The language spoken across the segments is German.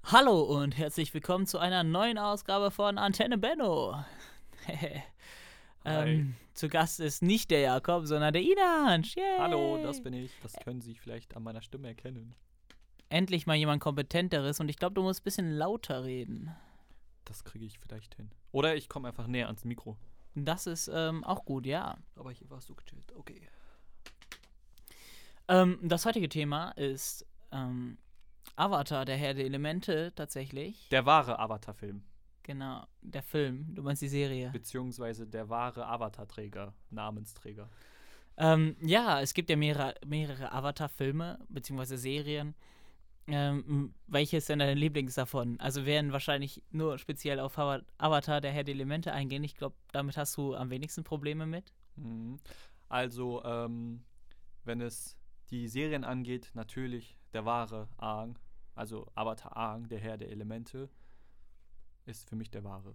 Hallo und herzlich willkommen zu einer neuen Ausgabe von Antenne Benno. Hi. Zu Gast ist nicht der Jakob, sondern der Inan. Yay! Hallo, das bin ich. Das können Sie vielleicht an meiner Stimme erkennen. Endlich mal jemand Kompetenteres und ich glaube, du musst ein bisschen lauter reden. Das kriege ich vielleicht hin. Oder ich komme einfach näher ans Mikro. Das ist auch gut, ja. Aber hier war es so gechillt. Okay. Das heutige Thema ist Avatar, der Herr der Elemente, tatsächlich. Der wahre Avatar-Film. Genau, der Film. Du meinst die Serie. Beziehungsweise der wahre Avatar-Träger, Namensträger. Ja, es gibt ja mehrere Avatar-Filme, beziehungsweise Serien. Welche ist denn dein Lieblings davon? Also werden wahrscheinlich nur speziell auf Avatar, der Herr der Elemente eingehen. Ich glaube, damit hast du am wenigsten Probleme mit. Mhm. Also, wenn es die Serien angeht, natürlich der wahre Aang, also Avatar Aang, der Herr der Elemente, ist für mich der wahre.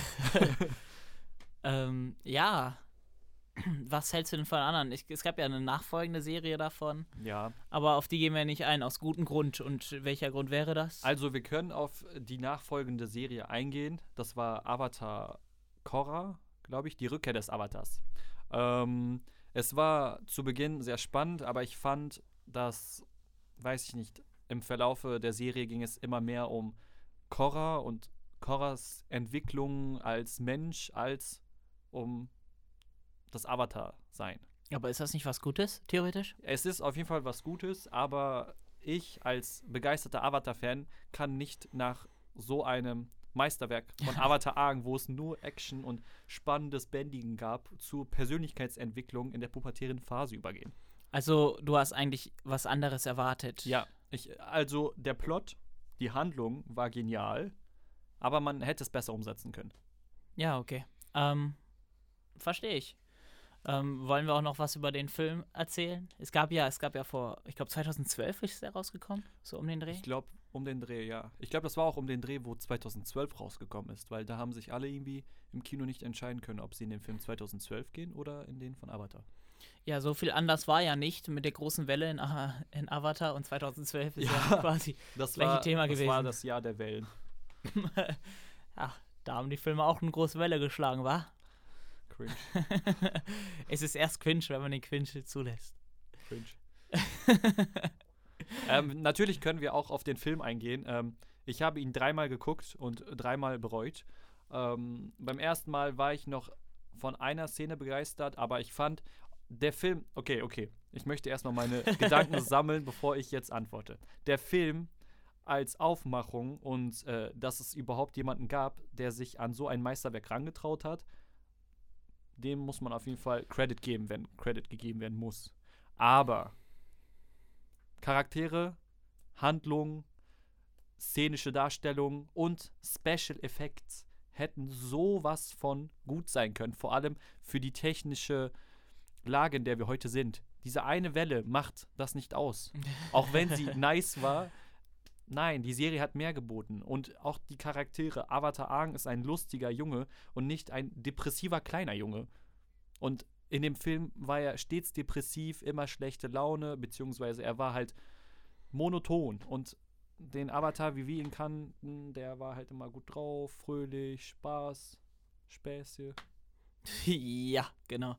Ja, was hältst du denn von anderen? Es gab ja eine nachfolgende Serie davon, Ja. aber auf die gehen wir nicht ein, aus gutem Grund. Und welcher Grund wäre das? Also, wir können auf die nachfolgende Serie eingehen. Das war Avatar Korra, glaube ich, die Rückkehr des Avatars. Es war zu Beginn sehr spannend, aber ich fand, dass, weiß ich nicht, im Verlaufe der Serie ging es immer mehr um Korra und Korras Entwicklung als Mensch, als um das Avatar-Sein. Aber ist das nicht was Gutes, theoretisch? Es ist auf jeden Fall was Gutes, aber ich als begeisterter Avatar-Fan kann nicht nach so einem Meisterwerk von Avatar Aang, wo es nur Action und spannendes Bändigen gab, zur Persönlichkeitsentwicklung in der pubertären Phase übergehen. Also, du hast eigentlich was anderes erwartet. Ja, also der Plot, die Handlung war genial, aber man hätte es besser umsetzen können. Ja, okay. Verstehe ich. Wollen wir auch noch was über den Film erzählen? Es gab ja vor, ich glaube 2012 ist der rausgekommen, so um den Dreh. Ich glaube, um den Dreh, ja. Ich glaube, das war auch um den Dreh, wo 2012 rausgekommen ist, weil da haben sich alle irgendwie im Kino nicht entscheiden können, ob sie in den Film 2012 gehen oder in den von Avatar. Ja, so viel anders war ja nicht mit der großen Welle in Avatar und 2012 ist ja quasi Das gleiche Thema das gewesen. war das Jahr der Wellen. Ach, da haben die Filme auch eine große Welle geschlagen, wa? Cringe. Es ist erst cringe, wenn man den Cringe zulässt. Cringe. Natürlich können wir auch auf den Film eingehen. Ich habe ihn 3-mal geguckt und 3-mal bereut. Beim ersten Mal war ich noch von einer Szene begeistert, aber ich fand, der Film, okay. Ich möchte erstmal meine Gedanken sammeln, bevor ich jetzt antworte. Der Film als Aufmachung und dass es überhaupt jemanden gab, der sich an so ein Meisterwerk rangetraut hat, dem muss man auf jeden Fall Credit geben, wenn Credit gegeben werden muss. Aber Charaktere, Handlung, szenische Darstellung und Special Effects hätten sowas von gut sein können. Vor allem für die technische Lage, in der wir heute sind. Diese eine Welle macht das nicht aus. Auch wenn sie nice war. Nein, die Serie hat mehr geboten. Und auch die Charaktere. Avatar Aang ist ein lustiger Junge und nicht ein depressiver kleiner Junge. Und in dem Film war er stets depressiv, immer schlechte Laune, beziehungsweise er war halt monoton. Und den Avatar, wie wir ihn kannten, der war halt immer gut drauf, fröhlich, Spaß, Späße. Ja, genau.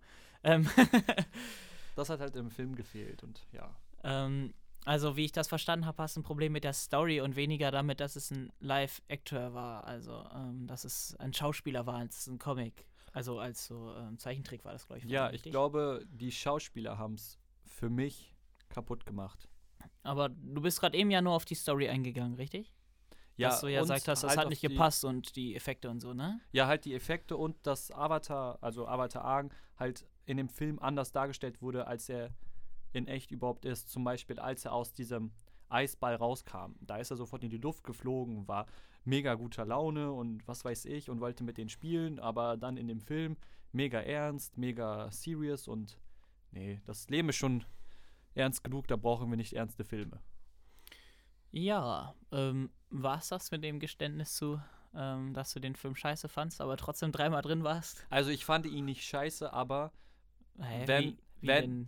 Das hat halt im Film gefehlt und ja. Also, wie ich das verstanden habe, hast du ein Problem mit der Story und weniger damit, dass es ein Live-Actor war. Also, dass es ein Schauspieler war als ein Comic. Also, als so Zeichentrick war das, glaube ich. Ja, ich richtig? glaube, die Schauspieler haben es für mich kaputt gemacht. Aber du bist gerade eben ja nur auf die Story eingegangen, richtig? Ja, Dass du ja und gesagt hast, das halt hat auf nicht die- gepasst und die Effekte und so, ne? Ja, halt die Effekte und dass Avatar, also Avatar Aang, halt in dem Film anders dargestellt wurde, als er in echt überhaupt ist. Zum Beispiel, als er aus diesem Eisball rauskam. Da ist er sofort in die Luft geflogen, war mega guter Laune und was weiß ich und wollte mit denen spielen, aber dann in dem Film mega ernst, mega serious und nee, das Leben ist schon ernst genug, da brauchen wir nicht ernste Filme. Ja, war's das mit dem Geständnis dass du den Film scheiße fandst, aber trotzdem 3-mal drin warst? Also ich fand ihn nicht scheiße, aber Hä, Wenn- wie wenn- denn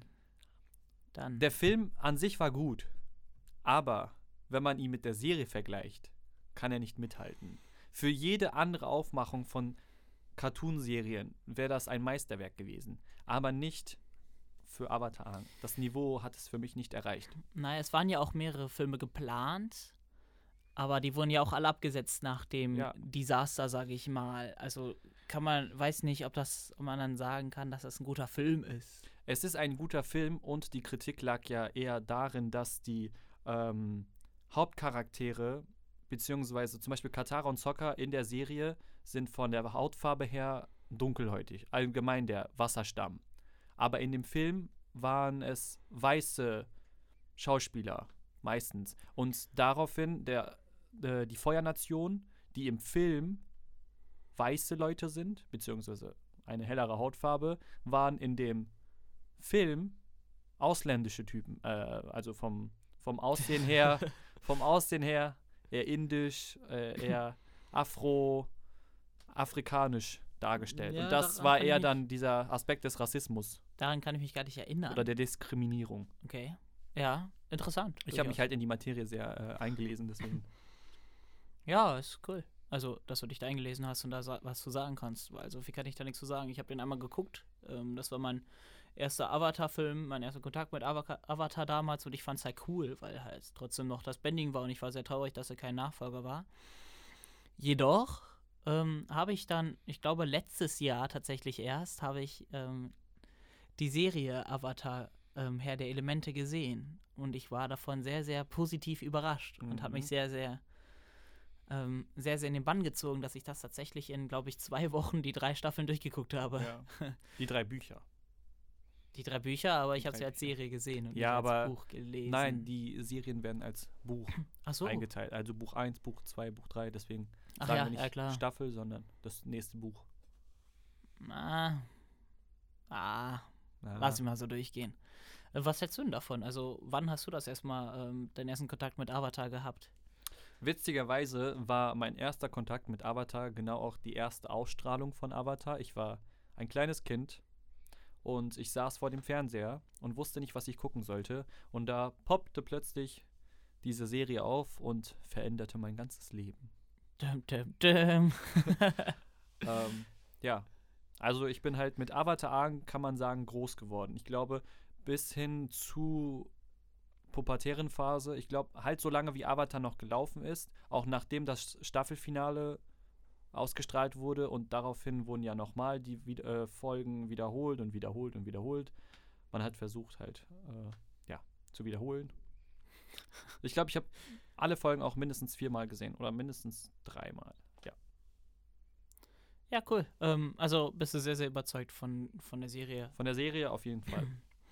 dann? der Film an sich war gut. Aber wenn man ihn mit der Serie vergleicht, kann er nicht mithalten. Für jede andere Aufmachung von Cartoonserien wäre das ein Meisterwerk gewesen. Aber nicht für Avatar Aang. Das Niveau hat es für mich nicht erreicht. Naja, es waren ja auch mehrere Filme geplant, aber die wurden ja auch alle abgesetzt nach dem Desaster, sage ich mal. Also weiß nicht, ob man dann sagen kann, dass das ein guter Film ist. Es ist ein guter Film und die Kritik lag ja eher darin, dass die Hauptcharaktere, beziehungsweise zum Beispiel Katara und Sokka in der Serie, sind von der Hautfarbe her dunkelhäutig. Allgemein der Wasserstamm. Aber in dem Film waren es weiße Schauspieler meistens. Und daraufhin die Feuernation, die im Film weiße Leute sind, beziehungsweise eine hellere Hautfarbe, waren in dem Film ausländische Typen. Also vom Aussehen her, eher indisch, eher afrikanisch dargestellt. Ja, und das war eher dann dieser Aspekt des Rassismus. Daran kann ich mich gar nicht erinnern. Oder der Diskriminierung. Okay. Ja, interessant. Ich habe mich halt in die Materie sehr eingelesen, deswegen. Ja, ist cool. Also, dass du dich da eingelesen hast und da was zu sagen kannst. Weil so viel kann ich da nichts zu sagen. Ich habe den einmal geguckt. Das war mein erster Avatar-Film, mein erster Kontakt mit Avatar damals. Und ich fand es halt cool, weil halt trotzdem noch das Bending war. Und ich war sehr traurig, dass er kein Nachfolger war. Jedoch habe ich dann, ich glaube letztes Jahr tatsächlich erst, habe ich die Serie Avatar Herr der Elemente gesehen. Und ich war davon sehr, sehr positiv überrascht und habe mich sehr, sehr in den Bann gezogen, dass ich das tatsächlich in, glaube ich, 2 Wochen die 3 Staffeln durchgeguckt habe. Ja. Die 3 Bücher. Die 3 Bücher, aber ich habe sie als Serie gesehen und nicht als Buch gelesen. Nein, die Serien werden als Buch so. eingeteilt. Also Buch 1, Buch 2, Buch 3, deswegen sagen wir nicht Staffel, sondern das nächste Buch. Lass ich mal so durchgehen. Was hältst du denn davon? Also, wann hast du das erstmal deinen ersten Kontakt mit Avatar gehabt? Witzigerweise war mein erster Kontakt mit Avatar genau auch die erste Ausstrahlung von Avatar. Ich war ein kleines Kind und ich saß vor dem Fernseher und wusste nicht, was ich gucken sollte. Und da poppte plötzlich diese Serie auf und veränderte mein ganzes Leben. Ja, also ich bin halt mit Avatar Aang, kann man sagen, groß geworden. Ich glaube, bis hin zu pubertären Phase, ich glaube, halt so lange wie Avatar noch gelaufen ist, auch nachdem das Staffelfinale ausgestrahlt wurde und daraufhin wurden ja nochmal die Folgen wiederholt und wiederholt und wiederholt. Man hat versucht halt, zu wiederholen. Ich glaube, ich habe alle Folgen auch mindestens 4-mal gesehen oder mindestens 3-mal, ja. Ja, cool. Also bist du sehr, sehr überzeugt von der Serie? Von der Serie auf jeden Fall.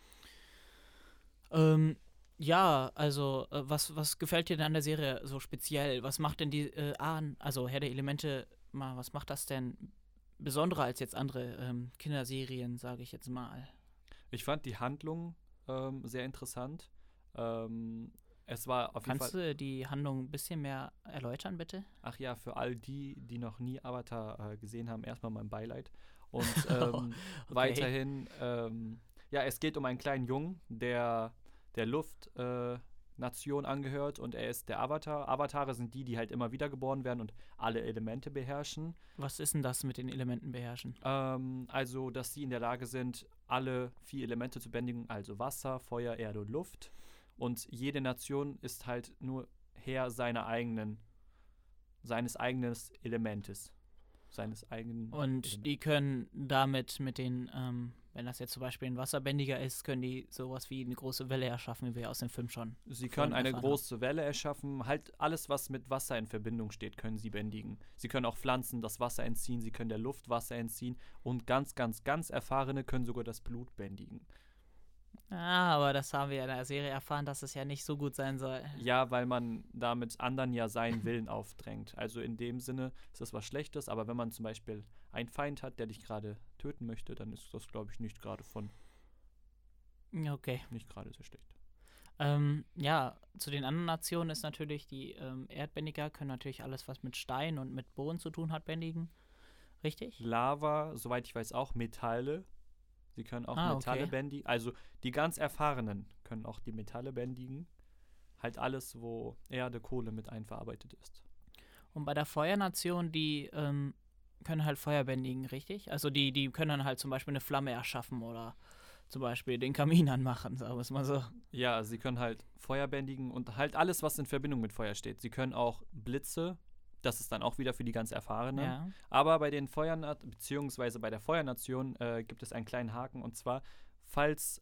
Ja, also was gefällt dir denn an der Serie so speziell? Was macht denn die also Herr der Elemente, was macht das denn besonderer als jetzt andere Kinderserien, sage ich jetzt mal? Ich fand die Handlung sehr interessant. Es war auf jeden Fall. Kannst du die Handlung ein bisschen mehr erläutern, bitte? Ach ja, für all die noch nie Avatar gesehen haben, erstmal mein Beileid. Und Okay. weiterhin, es geht um einen kleinen Jungen, der Luftnation angehört und er ist der Avatar. Avatare sind die halt immer wieder geboren werden und alle Elemente beherrschen. Was ist denn das mit den Elementen beherrschen? Also, dass sie in der Lage sind, alle 4 Elemente zu bändigen, also Wasser, Feuer, Erde und Luft. Und jede Nation ist halt nur Herr seines eigenen Elementes. Die können damit mit den, wenn das jetzt zum Beispiel ein Wasserbändiger ist, können die sowas wie eine große Welle erschaffen, wie wir aus dem Film schon. Sie können eine große Welle erschaffen. Halt alles, was mit Wasser in Verbindung steht, können sie bändigen. Sie können auch Pflanzen das Wasser entziehen, sie können der Luft Wasser entziehen und ganz, ganz, ganz Erfahrene können sogar das Blut bändigen. Aber das haben wir ja in der Serie erfahren, dass es ja nicht so gut sein soll. Ja, weil man damit anderen ja seinen Willen aufdrängt. Also in dem Sinne ist das was Schlechtes, aber wenn man zum Beispiel einen Feind hat, der dich gerade töten möchte, dann ist das, glaube ich, nicht gerade nicht gerade sehr schlecht. Zu den anderen Nationen ist natürlich, die Erdbändiger können natürlich alles, was mit Stein und mit Boden zu tun hat, bändigen. Richtig? Lava, soweit ich weiß, auch Metalle. Sie können auch Metalle bändigen. Also die ganz Erfahrenen können auch die Metalle bändigen. Halt alles, wo Erde, Kohle mit einverarbeitet ist. Und bei der Feuernation, die können halt Feuer bändigen, richtig? Also die können dann halt zum Beispiel eine Flamme erschaffen oder zum Beispiel den Kamin anmachen, sagen wir es mal so. Ja, also sie können halt Feuer bändigen und halt alles, was in Verbindung mit Feuer steht. Sie können auch Blitze, das ist dann auch wieder für die ganz Erfahrenen. Ja. Aber bei den beziehungsweise bei der Feuernation gibt es einen kleinen Haken, und zwar, falls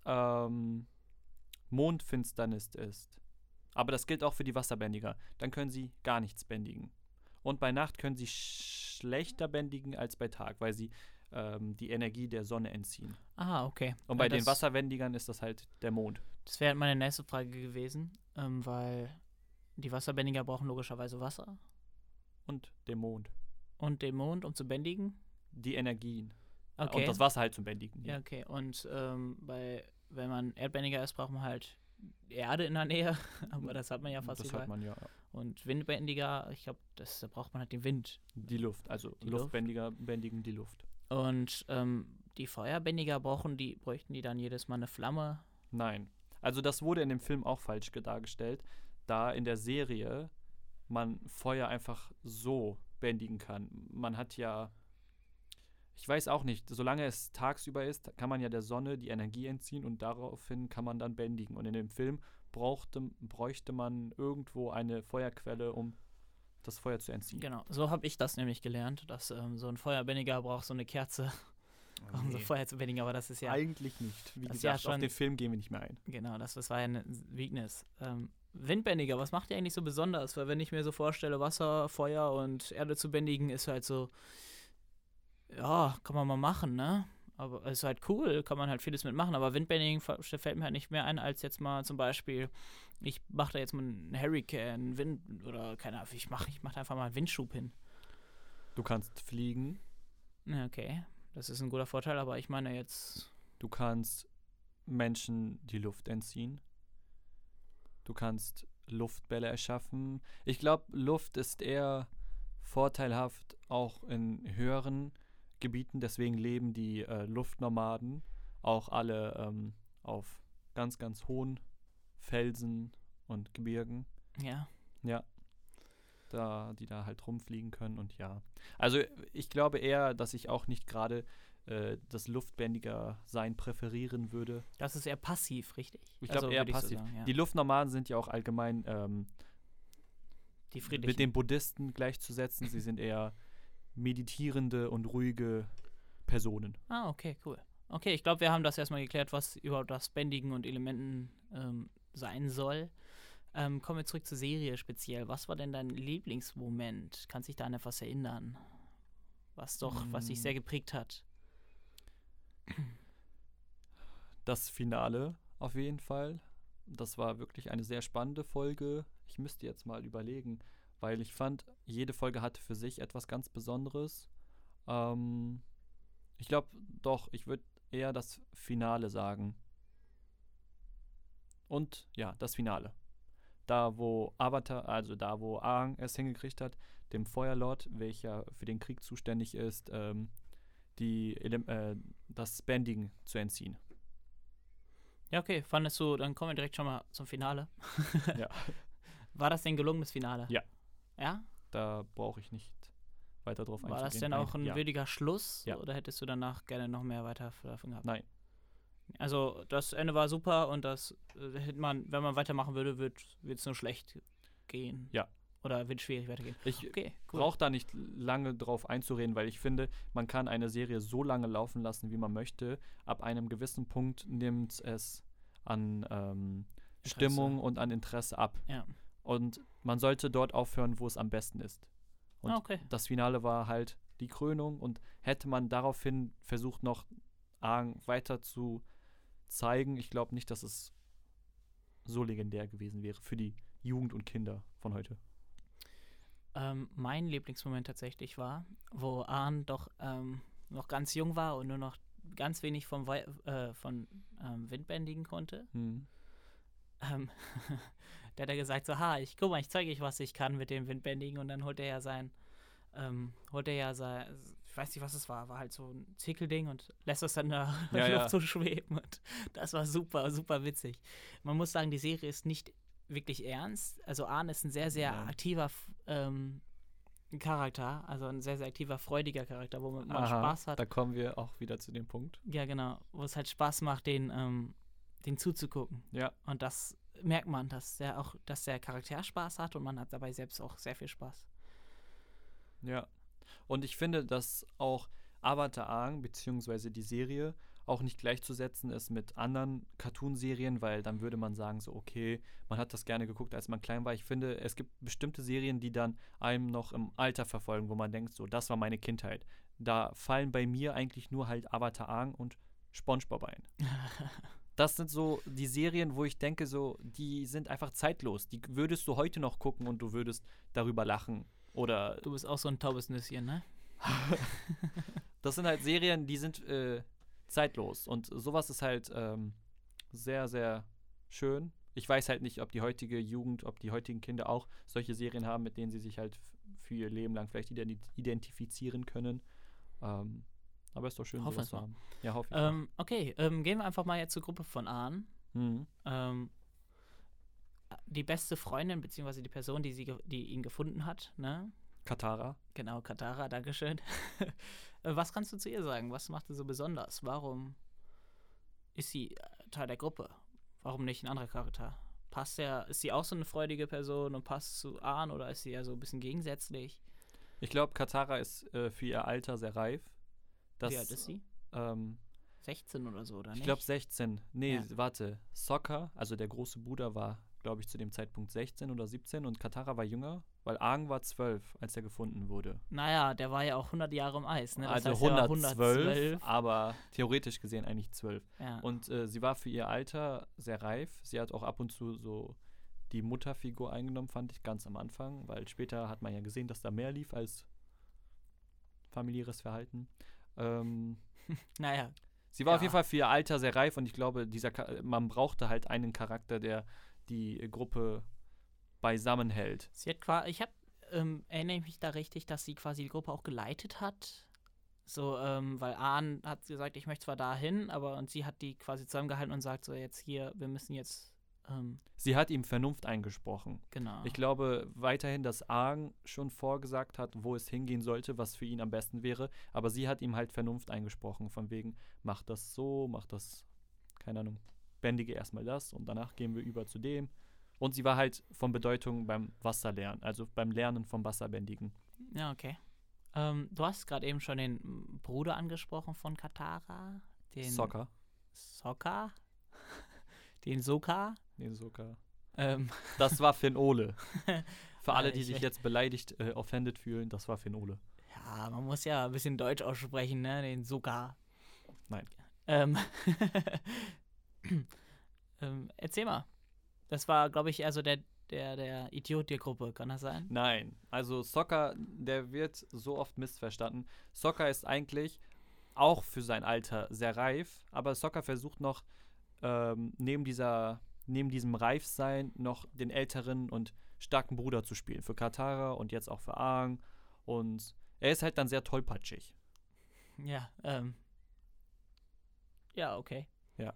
Mondfinsternis ist. Aber das gilt auch für die Wasserbändiger. Dann können sie gar nichts bändigen. Und bei Nacht können sie schlechter bändigen als bei Tag, weil sie die Energie der Sonne entziehen. Ah, okay. Und bei den Wasserbändigern ist das halt der Mond. Das wäre meine nächste Frage gewesen, weil die Wasserbändiger brauchen logischerweise Wasser Und den Mond. und den Mond, um zu bändigen. Die Energien. Okay. Und das Wasser halt zum Bändigen. Ja, okay. Und wenn man Erdbändiger ist, braucht man halt Erde in der Nähe. Aber das hat man ja fast Das überall. hat man ja. Und Windbändiger, ich glaube, da braucht man halt den Wind. Die Luft. Also Die Luftbändiger bändigen die Luft. Und die Feuerbändiger bräuchten die dann jedes Mal eine Flamme? Nein. Also das wurde in dem Film auch falsch dargestellt, da in der Serie man Feuer einfach so bändigen kann. Man hat ja, ich weiß auch nicht, solange es tagsüber ist, kann man ja der Sonne die Energie entziehen und daraufhin kann man dann bändigen. Und in dem Film bräuchte man irgendwo eine Feuerquelle, um das Feuer zu entziehen. Genau, so habe ich das nämlich gelernt, dass so ein Feuerbändiger braucht so eine Kerze, um so Feuer zu bändigen, aber das ist ja, Eigentlich nicht. Wie das ist gesagt, ja schon- auf den Film gehen wir nicht mehr ein. genau, das war ja eine Weakness. Windbändiger, was macht ihr eigentlich so besonders? Weil wenn ich mir so vorstelle, Wasser, Feuer und Erde zu bändigen, ist halt so, ja, kann man mal machen, ne? Aber es ist halt cool, kann man halt vieles mitmachen, aber Windbändigen fällt mir halt nicht mehr ein, als jetzt mal zum Beispiel, ich mache da jetzt mal einen Hurricane, Wind, oder keine Ahnung, ich mach da einfach mal einen Windschub hin. Du kannst fliegen, Ja, okay, das ist ein guter Vorteil, aber ich meine jetzt, du kannst Menschen die Luft entziehen, du kannst Luftbälle erschaffen. Ich glaube, Luft ist eher vorteilhaft auch in höheren Gebieten, deswegen leben die Luftnomaden auch alle auf ganz, ganz hohen Felsen und Gebirgen. ja, Ja, die da halt rumfliegen können und ja. Also ich glaube eher, dass ich auch nicht gerade das Luftbändiger-Sein präferieren würde. das ist eher passiv, richtig? Ich glaube eher würde so passiv. sagen, ja. Die Luftnomaden sind ja auch allgemein Die mit friedlichen. den Buddhisten gleichzusetzen. Sie sind eher meditierende und ruhige Personen. Ah, okay, cool. Okay, ich glaube, wir haben das erstmal geklärt, was überhaupt das Bändigen und Elementen sein soll. Kommen wir zurück zur Serie speziell. Was war denn dein Lieblingsmoment? Kannst dich da an etwas erinnern? Was dich sehr geprägt hat? Das Finale auf jeden Fall. Das war wirklich eine sehr spannende Folge. Ich müsste jetzt mal überlegen, weil ich fand, jede Folge hatte für sich etwas ganz Besonderes. Ich glaube doch, ich würde eher das Finale sagen. Und ja, das Finale. Da, wo Aang es hingekriegt hat, dem Feuerlord, welcher für den Krieg zuständig ist, das Bändigen zu entziehen. Ja, okay, fandest du, dann kommen wir direkt schon mal zum Finale. Ja. War das denn gelungen, das Finale? Ja. Ja? Da brauche ich nicht weiter drauf einzugehen. War das denn auch ein Ja. würdiger Schluss? Ja. Oder hättest du danach gerne noch mehr weiter davon gehabt? Nein. Also, das Ende war super und das hätte man, wenn man weitermachen würde, wird es nur schlecht gehen. Ja. Oder wird schwierig weitergehen. Ich Okay, cool. brauche da nicht lange drauf einzureden, weil ich finde, man kann eine Serie so lange laufen lassen, wie man möchte. Ab einem gewissen Punkt nimmt es an Stimmung und an Interesse ab. Ja. Und man sollte dort aufhören, wo es am besten ist. Und Okay. das Finale war halt die Krönung und hätte man daraufhin versucht, noch Aang weiter zu zeigen, ich glaube nicht, dass es so legendär gewesen wäre für die Jugend und Kinder von heute. Mein Lieblingsmoment tatsächlich war, wo Aang doch noch ganz jung war und nur noch ganz wenig von Wind bändigen konnte. Der hat ja gesagt so, guck mal, ich zeige euch, was ich kann mit dem Windbändigen und dann holt er ja sein, ich weiß nicht, was es war halt so ein Zirkelding und lässt es dann in der Luft so schweben und das war super, super witzig. Man muss sagen, die Serie ist nicht wirklich ernst, also Aang ist ein sehr, sehr aktiver Charakter, also ein sehr, sehr aktiver, freudiger Charakter, womit man Aha, Spaß hat. da kommen wir auch wieder zu dem Punkt. Ja, genau, wo es halt Spaß macht, den zuzugucken. Ja, Und das merkt man, dass der Charakter Spaß hat und man hat dabei selbst auch sehr viel Spaß. ja. Und ich finde, dass auch Avatar Aang, beziehungsweise die Serie, auch nicht gleichzusetzen ist mit anderen Cartoon-Serien, weil dann würde man sagen, so, okay, man hat das gerne geguckt, als man klein war. Ich finde, es gibt bestimmte Serien, die dann einem noch im Alter verfolgen, wo man denkt, so, das war meine Kindheit. Da fallen bei mir eigentlich nur halt Avatar Aang und SpongeBob ein. Das sind so die Serien, wo ich denke, so, die sind einfach zeitlos. Die würdest du heute noch gucken und du würdest darüber lachen. Oder Du bist auch so ein taubes Nüsschen, ne? das sind halt Serien, die sind zeitlos. Und sowas ist halt sehr, sehr schön. Ich weiß halt nicht, ob die heutige Jugend, ob die heutigen Kinder auch solche Serien haben, mit denen sie sich halt für ihr Leben lang vielleicht identifizieren können. Aber ist doch schön, Hoffen sowas es zu mal. haben. Ja, hoffe ich. Okay, gehen wir einfach mal jetzt zur Gruppe von Ahn. Mhm. Die beste Freundin, beziehungsweise die Person, die ihn gefunden hat, ne? Katara. Genau, Katara, Dankeschön. Was kannst du zu ihr sagen? Was macht sie so besonders? Warum ist sie Teil der Gruppe? Warum nicht ein anderer Charakter? Ist sie auch so eine freudige Person und passt zu Ahn oder ist sie eher so ein bisschen gegensätzlich? Ich glaube, Katara ist für ihr Alter sehr reif. Wie alt ist sie? Ähm, 16 oder so, oder ich nicht? glaube 16. Nee, Ja. warte. Sokka, also der große Bruder, war, glaube ich, zu dem Zeitpunkt 16 oder 17 und Katara war jünger, weil Aang war 12, als er gefunden wurde. Naja, der war ja auch 100 Jahre im Eis, ne? Das Also heißt, er war 112, aber theoretisch gesehen eigentlich 12. Ja. Und sie war für ihr Alter sehr reif. Sie hat auch ab und zu so die Mutterfigur eingenommen, fand ich ganz am Anfang, weil später hat man ja gesehen, dass da mehr lief als familiäres Verhalten. Naja, Sie war auf Ja. jeden Fall für ihr Alter sehr reif und ich glaube, man brauchte halt einen Charakter, der die Gruppe beisammen hält. sie hat erinnere ich mich da richtig, dass sie quasi die Gruppe auch geleitet hat? So, weil Ahn hat gesagt, ich möchte zwar dahin, und sie hat die quasi zusammengehalten und sagt so, jetzt hier, wir müssen jetzt, Sie hat ihm Vernunft eingesprochen. genau. Ich glaube weiterhin, dass Aang schon vorgesagt hat, wo es hingehen sollte, was für ihn am besten wäre. Aber sie hat ihm halt Vernunft eingesprochen, von wegen, mach das so, mach das, keine Ahnung, bändige erstmal das und danach gehen wir über zu dem. Und sie war halt von Bedeutung beim Wasserlernen, also beim Lernen vom Wasserbändigen. Ja, okay. Du hast gerade eben schon den Bruder angesprochen von Katara, den Sokka. Sokka, den Sokka. Nee, Sokka. Ähm, Das war Finn Ole. Für alle, die ich sich weiß- jetzt beleidigt, offended fühlen, das war Finn Ole. ja, man muss ja ein bisschen Deutsch aussprechen, ne? Den Sokka. Nein. Ähm, erzähl mal. Das war, glaube ich, eher so der Idiot der Gruppe, kann das sein? Nein, also Sokka, der wird so oft missverstanden. Sokka ist eigentlich auch für sein Alter sehr reif, aber Sokka versucht noch neben diesem Reifsein noch den älteren und starken Bruder zu spielen. Für Katara und jetzt auch für Aang. Und er ist halt dann sehr tollpatschig. Ja, ja, okay. Ja.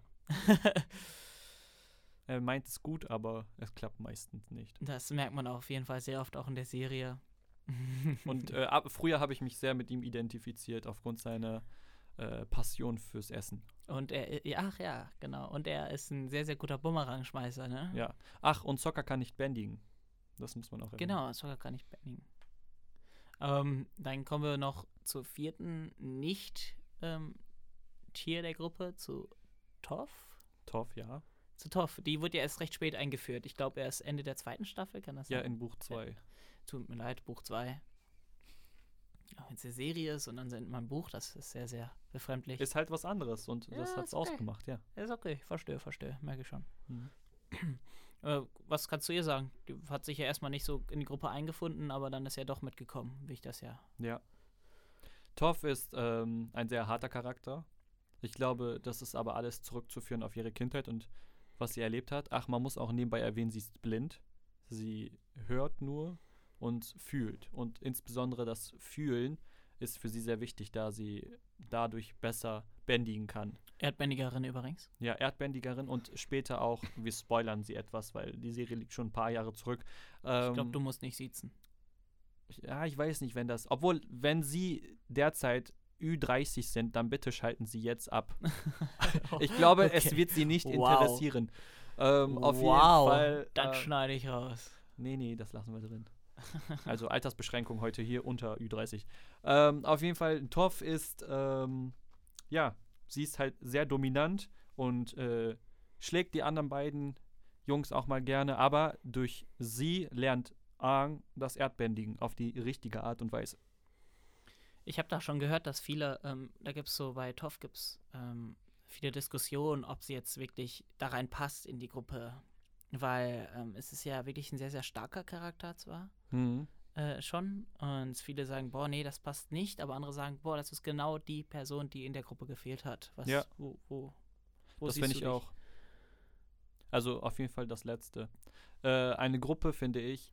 Er meint es gut, aber es klappt meistens nicht. Das merkt man auf jeden Fall sehr oft auch in der Serie. Und früher habe ich mich sehr mit ihm identifiziert, aufgrund seiner Passion fürs Essen. Und ach ja, genau. Und er ist ein sehr, sehr guter Bumerangschmeißer, ne? Ja. Ach, und Sokka kann nicht bändigen. Das muss man auch erwähnen. Genau, Sokka kann nicht bändigen. Dann kommen wir noch zur vierten Nicht-Tier der Gruppe, zu Toph. Toph, ja. Zu Toph. Die wurde ja erst recht spät eingeführt. Ich glaube, erst Ende der zweiten Staffel, kann das Ja, sein? in Buch 2. Tut mir leid, Buch 2. Auch wenn es eine Serie ist und dann sind wir ein Buch, das ist sehr, sehr befremdlich. Ist halt was anderes und Ja, das hat's ist okay. ausgemacht, ja. Ist okay, verstehe, merke ich schon. Mhm. Was kannst du ihr sagen? Die hat sich ja erstmal nicht so in die Gruppe eingefunden, aber dann ist ja doch mitgekommen, wie ich das ja. Ja. Toph ist ein sehr harter Charakter. Ich glaube, das ist aber alles zurückzuführen auf ihre Kindheit und was sie erlebt hat. Ach, man muss auch nebenbei erwähnen, sie ist blind. Sie hört nur und fühlt. Und insbesondere das Fühlen ist für sie sehr wichtig, da sie dadurch besser bändigen kann. Erdbändigerin übrigens. Ja, Erdbändigerin und später auch, wir spoilern sie etwas, weil die Serie liegt schon ein paar Jahre zurück. Ich glaube, du musst nicht siezen. ich weiß nicht, obwohl, wenn sie derzeit Ü30 sind, dann bitte schalten sie jetzt ab. Ich glaube, es wird sie nicht interessieren. Auf jeden Fall. Dann schneide ich raus. Nee, das lassen wir drin. Also Altersbeschränkung heute hier unter Ü30. Auf jeden Fall, Toph ist, sie ist halt sehr dominant und schlägt die anderen beiden Jungs auch mal gerne, aber durch sie lernt Aang das Erdbändigen auf die richtige Art und Weise. Ich habe da schon gehört, dass viele, da gibt es so bei Toph viele Diskussionen, ob sie jetzt wirklich da reinpasst in die Gruppe. Weil es ist ja wirklich ein sehr, sehr starker Charakter zwar, schon. Und viele sagen, boah, nee, das passt nicht. Aber andere sagen, boah, das ist genau die Person, die in der Gruppe gefehlt hat. Wo das siehst finde du ich dich? auch. Also auf jeden Fall das Letzte. Eine Gruppe, finde ich,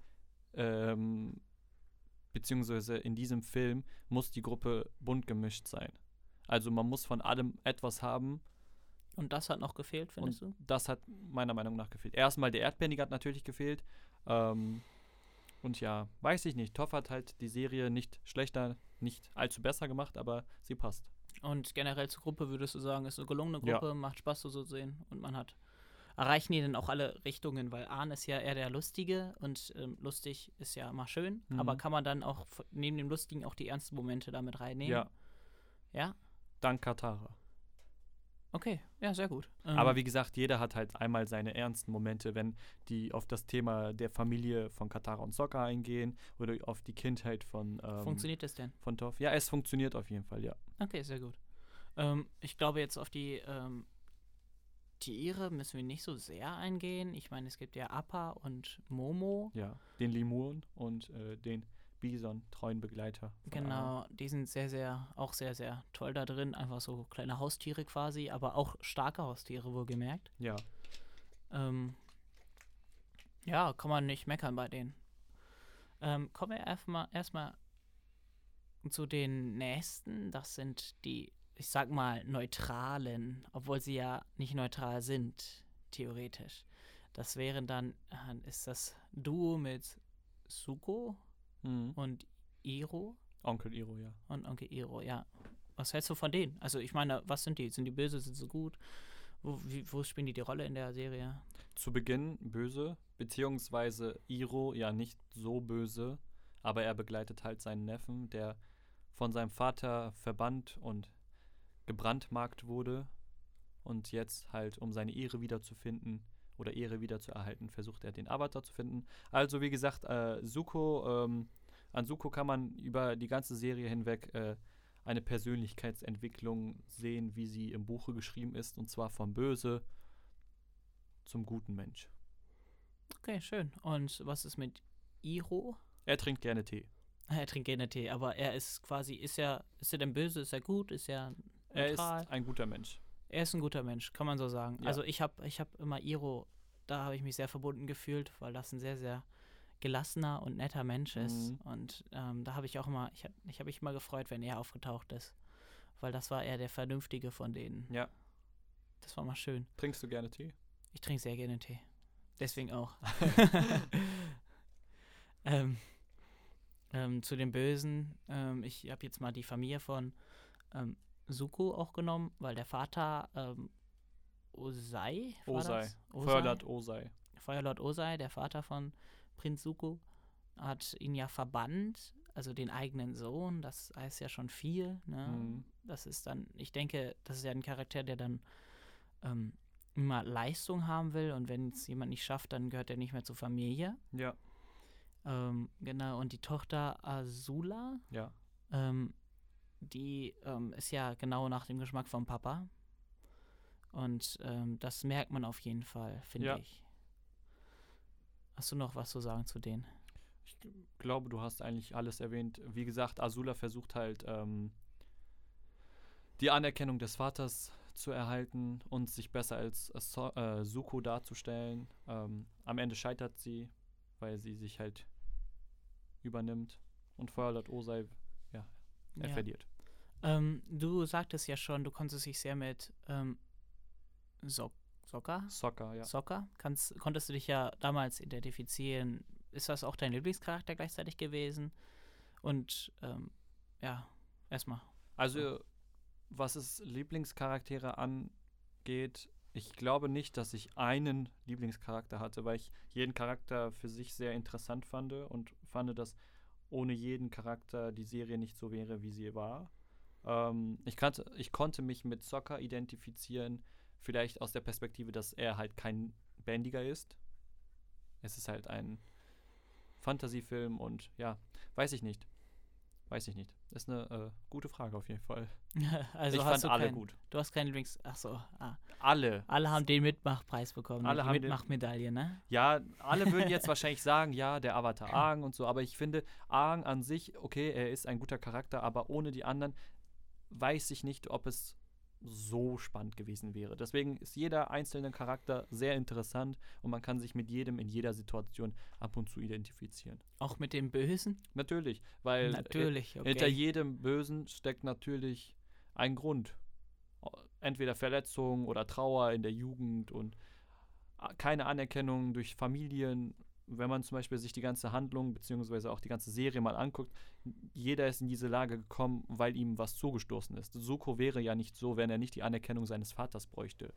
beziehungsweise in diesem Film muss die Gruppe bunt gemischt sein. Also man muss von allem etwas haben. Und das hat noch gefehlt, findest du? Das hat meiner Meinung nach gefehlt. Erstmal der Erdbändige hat natürlich gefehlt. Und ja, weiß ich nicht. Toph hat halt die Serie nicht schlechter, nicht allzu besser gemacht, aber sie passt. Und generell zur Gruppe würdest du sagen, ist eine gelungene Gruppe, macht Spaß so zu sehen und erreichen die dann auch alle Richtungen, weil Ahn ist ja eher der Lustige und lustig ist ja immer schön, aber kann man dann auch neben dem Lustigen auch die ernsten Momente damit reinnehmen? Ja. Ja? Dank Katara. Okay, ja, sehr gut. Aber wie gesagt, jeder hat halt einmal seine ernsten Momente, wenn die auf das Thema der Familie von Katara und Sokka eingehen oder auf die Kindheit von funktioniert das denn? Von Toph. Ja, es funktioniert auf jeden Fall, ja. Okay, sehr gut. Ich glaube, jetzt auf die Tiere müssen wir nicht so sehr eingehen. Ich meine, es gibt ja Appa und Momo. Ja, den Lemuren und den Bison, treuen Begleiter. Genau, die sind sehr, sehr toll da drin. Einfach so kleine Haustiere quasi, aber auch starke Haustiere, wohlgemerkt. Ja. Ja, kann man nicht meckern bei denen. Kommen wir erstmal zu den nächsten. Das sind die, ich sag mal, neutralen, obwohl sie ja nicht neutral sind, theoretisch. Das wären dann, ist das Duo mit Zuko und Iroh. Onkel Iroh, ja. Und Onkel Iroh, ja. Was hältst du von denen? Also ich meine, was sind die? Sind die böse, sind sie gut? Wo spielen die Rolle in der Serie? Zu Beginn böse, beziehungsweise Iroh ja nicht so böse, aber er begleitet halt seinen Neffen, der von seinem Vater verbannt und gebrandmarkt wurde und jetzt halt, um seine Ehre wiederzufinden oder Ehre wiederzuerhalten, versucht er den Avatar zu finden. Also wie gesagt, Zuko, an Zuko kann man über die ganze Serie hinweg eine Persönlichkeitsentwicklung sehen, wie sie im Buche geschrieben ist, und zwar vom Böse zum guten Mensch. Okay, schön. Und was ist mit Iroh? Er trinkt gerne Tee. Er trinkt gerne Tee, aber er ist quasi, ist er denn böse, ist er gut, ist er neutral? Er ist ein guter Mensch. Er ist ein guter Mensch, kann man so sagen. Ja. Also ich hab immer Iroh, da habe ich mich sehr verbunden gefühlt, weil das ein sehr, sehr gelassener und netter Mensch ist. Und da habe ich auch immer, ich habe mich immer gefreut, wenn er aufgetaucht ist. Weil das war eher der Vernünftige von denen. Ja. Das war mal schön. Trinkst du gerne Tee? Ich trinke sehr gerne Tee. Deswegen auch. Zu den Bösen, ich habe jetzt mal die Familie von Zuko auch genommen, weil der Vater Ozai. Feuerlord Ozai. Feuerlord Ozai, der Vater von Prinz Zuko, hat ihn ja verbannt, also den eigenen Sohn, das heißt ja schon viel, ne? Das ist dann, ich denke, das ist ja ein Charakter, der dann immer Leistung haben will, und wenn es jemand nicht schafft, dann gehört er nicht mehr zur Familie. Ja. Genau, und die Tochter Azula, Ja. die ist ja genau nach dem Geschmack vom Papa. Und das merkt man auf jeden Fall, finde ich. Hast du noch was zu sagen zu denen? Ich glaube, du hast eigentlich alles erwähnt. Wie gesagt, Azula versucht halt, die Anerkennung des Vaters zu erhalten und sich besser als Zuko darzustellen. Am Ende scheitert sie, weil sie sich halt übernimmt. Und Feuerlord Ozai, er verliert. Du sagtest ja schon, du konntest dich sehr mit Sokka? Sokka? Konntest du dich ja damals identifizieren. Ist das auch dein Lieblingscharakter gleichzeitig gewesen? Und ja, erstmal. Also, was es Lieblingscharaktere angeht, ich glaube nicht, dass ich einen Lieblingscharakter hatte, weil ich jeden Charakter für sich sehr interessant fand und fand, dass ohne jeden Charakter die Serie nicht so wäre, wie sie war. Ich konnte mich mit Sokka identifizieren, vielleicht aus der Perspektive, dass er halt kein Bändiger ist. Es ist halt ein Fantasiefilm und ja, weiß ich nicht. Weiß ich nicht. Ist eine gute Frage auf jeden Fall. Also Ich hast fand du alle keinen, gut. Du hast keinen Lieblings... Achso, Alle. alle haben den Mitmachpreis bekommen, Alle die haben den- Mitmachmedaille, ne? Ja, alle würden jetzt wahrscheinlich sagen, ja, der Avatar Aang und so, aber ich finde, Aang an sich, okay, er ist ein guter Charakter, aber ohne die anderen weiß ich nicht, ob es so spannend gewesen wäre. Deswegen ist jeder einzelne Charakter sehr interessant und man kann sich mit jedem in jeder Situation ab und zu identifizieren. Auch mit dem Bösen? Natürlich, weil Natürlich, hinter okay. jedem Bösen steckt natürlich ein Grund. Entweder Verletzung oder Trauer in der Jugend und keine Anerkennung durch Familien. Wenn man zum Beispiel sich die ganze Handlung beziehungsweise auch die ganze Serie mal anguckt, jeder ist in diese Lage gekommen, weil ihm was zugestoßen ist. Zuko wäre ja nicht so, wenn er nicht die Anerkennung seines Vaters bräuchte.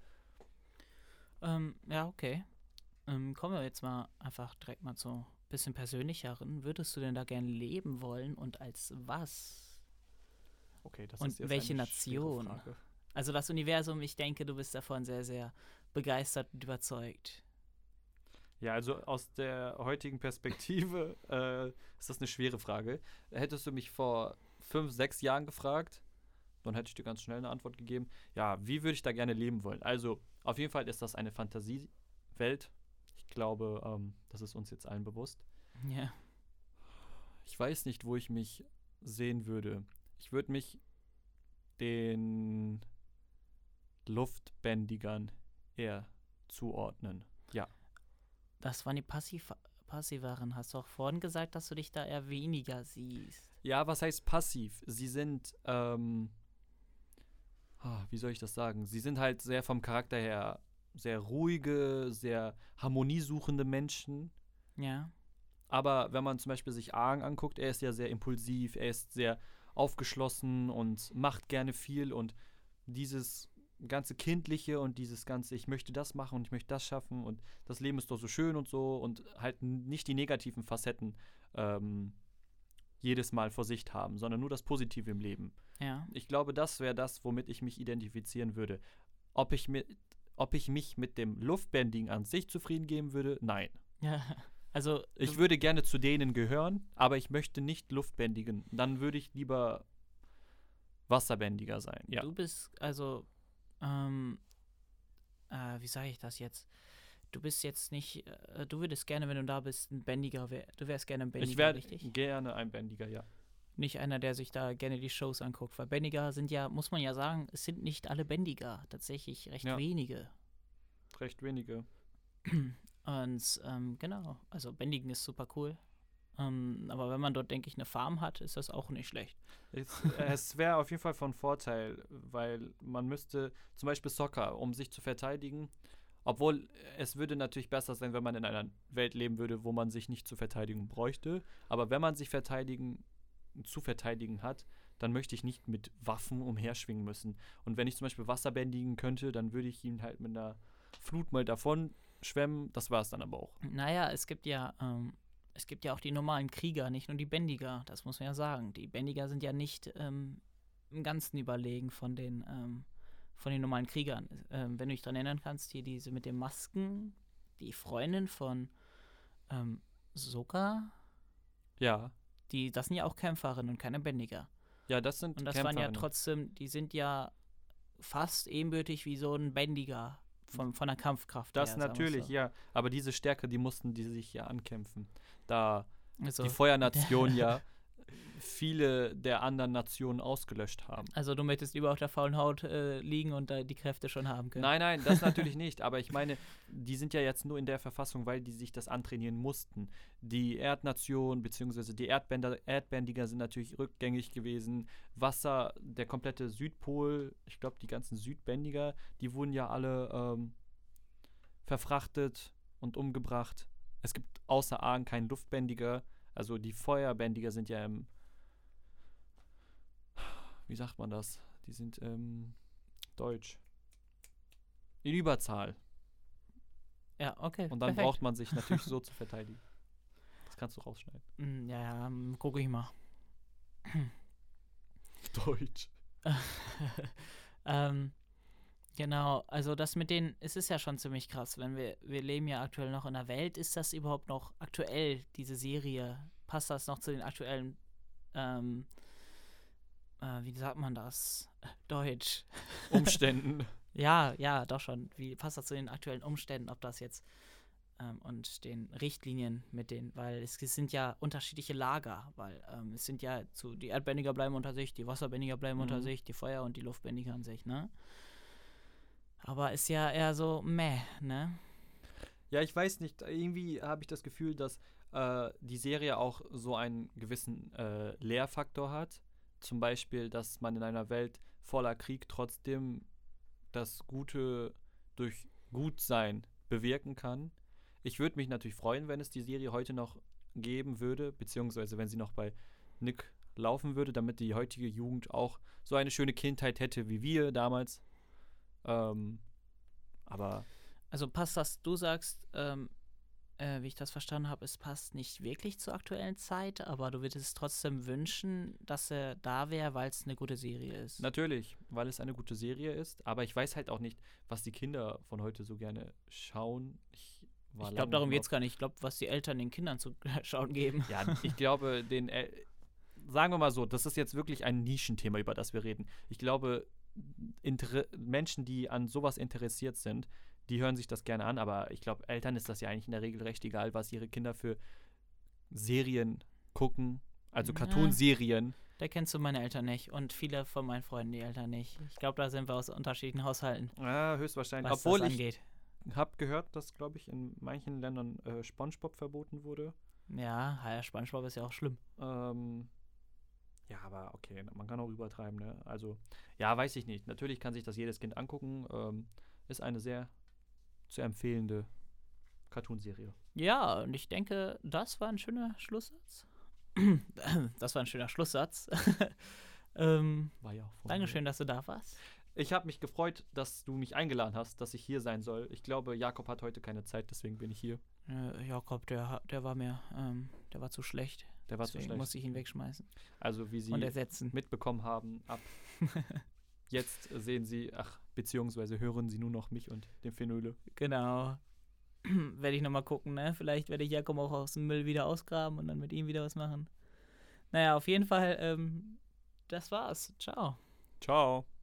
Ja, okay. Kommen wir jetzt mal einfach direkt mal zu ein bisschen persönlicheren. Würdest du denn da gerne leben wollen und als was? Okay, das Und ist jetzt welche eine schwere Nation? Frage. Also das Universum, ich denke, du bist davon sehr, sehr begeistert und überzeugt. Ja, also aus der heutigen Perspektive ist das eine schwere Frage. Hättest du mich vor 5, 6 Jahren gefragt, dann hätte ich dir ganz schnell eine Antwort gegeben. Ja, wie würde ich da gerne leben wollen? Also, auf jeden Fall ist das eine Fantasiewelt. Ich glaube, das ist uns jetzt allen bewusst. Ja. Ich weiß nicht, wo ich mich sehen würde. Ich würde mich den Luftbändigern eher zuordnen. Ja. Das waren die Passiveren. Hast du auch vorhin gesagt, dass du dich da eher weniger siehst? Ja, was heißt passiv? Sie sind, wie soll ich das sagen? Sie sind halt sehr vom Charakter her sehr ruhige, sehr harmoniesuchende Menschen. Ja. Aber wenn man zum Beispiel sich Aang anguckt, er ist ja sehr impulsiv, er ist sehr aufgeschlossen und macht gerne viel und dieses ganze Kindliche und dieses ganze, ich möchte das machen und ich möchte das schaffen und das Leben ist doch so schön und so und halt nicht die negativen Facetten jedes Mal vor Sicht haben, sondern nur das Positive im Leben. Ja. Ich glaube, das wäre das, womit ich mich identifizieren würde. Ob ich mich mit dem Luftbändigen an sich zufrieden geben würde? Nein. Ja. Also. Ich würde gerne zu denen gehören, aber ich möchte nicht Luftbändigen. Dann würde ich lieber Wasserbändiger sein. Ja. Du bist, also, wie sage ich das jetzt? Du bist jetzt nicht, du würdest gerne, wenn du da bist, ein Bändiger, du wärst gerne ein Bändiger, Ich wäre richtig? gerne ein Bändiger, ja. Nicht einer, der sich da gerne die Shows anguckt, weil Bändiger sind ja, muss man ja sagen, es sind nicht alle Bändiger, tatsächlich recht Ja. wenige. Recht wenige. Und genau, also Bändigen ist super cool. Aber wenn man dort, denke ich, eine Farm hat, ist das auch nicht schlecht. Es wäre auf jeden Fall von Vorteil, weil man müsste zum Beispiel Sokka, um sich zu verteidigen, obwohl es würde natürlich besser sein, wenn man in einer Welt leben würde, wo man sich nicht zu verteidigen bräuchte. Aber wenn man sich zu verteidigen hat, dann möchte ich nicht mit Waffen umherschwingen müssen. Und wenn ich zum Beispiel Wasser bändigen könnte, dann würde ich ihn halt mit einer Flut mal davon schwemmen. Das war es dann aber auch. Naja, es gibt ja auch die normalen Krieger, nicht nur die Bändiger, das muss man ja sagen. Die Bändiger sind ja nicht im Ganzen überlegen von den normalen Kriegern. Wenn du dich daran erinnern kannst, hier diese mit den Masken, die Freundin von Sokka, Ja. das sind ja auch Kämpferinnen und keine Bändiger. Ja, das sind Und das waren ja Kämpferinnen. trotzdem, die sind ja fast ebenbürtig wie so ein Bändiger von der Kampfkraft Das her, sagen wir's natürlich, so. ja. Aber diese Stärke, die mussten die sich ja ankämpfen. Da Also, die Feuernation ja viele der anderen Nationen ausgelöscht haben. also du möchtest lieber auf der faulen Haut liegen und da die Kräfte schon haben können. Nein, das natürlich nicht. Aber ich meine, die sind ja jetzt nur in der Verfassung, weil die sich das antrainieren mussten. Die Erdnation bzw. die Erdbändiger sind natürlich rückgängig gewesen. Wasser, der komplette Südpol, ich glaube, die ganzen Südbändiger, die wurden ja alle verfrachtet und umgebracht. Es gibt außer Aang keinen Luftbändiger. Also die Feuerbändiger sind ja im wie sagt man das? Die sind deutsch. In Überzahl. Ja, okay. Und dann perfekt. braucht man sich natürlich so zu verteidigen. Das kannst du rausschneiden. Ja, gucke ich mal. Deutsch. Genau, also das mit denen, es ist ja schon ziemlich krass, wenn wir leben ja aktuell noch in der Welt, ist das überhaupt noch aktuell, diese Serie? Passt das noch zu den aktuellen, wie sagt man das? Deutsch. Umständen. Ja, doch schon. Wie passt das zu den aktuellen Umständen, ob das jetzt und den Richtlinien mit denen, weil es sind ja unterschiedliche Lager, weil es sind ja die Erdbändiger bleiben unter sich, die Wasserbändiger bleiben unter sich, die Feuer- und die Luftbändiger an sich, ne? Aber ist ja eher so ne? Ja, ich weiß nicht. Irgendwie habe ich das Gefühl, dass die Serie auch so einen gewissen Lehrfaktor hat. Zum Beispiel, dass man in einer Welt voller Krieg trotzdem das Gute durch Gutsein bewirken kann. Ich würde mich natürlich freuen, wenn es die Serie heute noch geben würde, beziehungsweise wenn sie noch bei Nick laufen würde, damit die heutige Jugend auch so eine schöne Kindheit hätte wie wir damals. Aber Also passt das, du sagst, wie ich das verstanden habe, es passt nicht wirklich zur aktuellen Zeit, aber du würdest es trotzdem wünschen, dass er da wäre, weil es eine gute Serie ist. natürlich, weil es eine gute Serie ist, aber ich weiß halt auch nicht, was die Kinder von heute so gerne schauen. Ich glaube, darum geht es gar nicht. Ich glaube, was die Eltern den Kindern zu schauen geben. Ja, ich glaube, sagen wir mal so, das ist jetzt wirklich ein Nischenthema, über das wir reden. Ich glaube, Menschen, die an sowas interessiert sind, die hören sich das gerne an, aber ich glaube, Eltern ist das ja eigentlich in der Regel recht egal, was ihre Kinder für Serien gucken, also Cartoonserien. Da kennst du meine Eltern nicht und viele von meinen Freunden die Eltern nicht. Ich glaube, da sind wir aus unterschiedlichen Haushalten. Ja, höchstwahrscheinlich. Was Obwohl das ich angeht. habe gehört, dass, glaube ich, in manchen Ländern SpongeBob verboten wurde. Ja, SpongeBob ist ja auch schlimm. Ja, aber okay, man kann auch übertreiben, ne? Also, ja, weiß ich nicht. Natürlich kann sich das jedes Kind angucken. Ist eine sehr zu empfehlende Cartoonserie. Ja, und ich denke, das war ein schöner Schlusssatz. Das war ein schöner Schlusssatz. War ja auch von Dankeschön, dass du da warst. Ich habe mich gefreut, dass du mich eingeladen hast, dass ich hier sein soll. Ich glaube, Jakob hat heute keine Zeit, deswegen bin ich hier. Jakob, der war zu schlecht. Der war zu Deswegen schlecht. musste ich ihn wegschmeißen Also, wie Sie und ersetzen. mitbekommen haben, ab jetzt sehen Sie, beziehungsweise hören Sie nur noch mich und den Phenole. Genau. Werde ich nochmal gucken, ne? Vielleicht werde ich Jakob auch aus dem Müll wieder ausgraben und dann mit ihm wieder was machen. Naja, auf jeden Fall, das war's. Ciao. Ciao.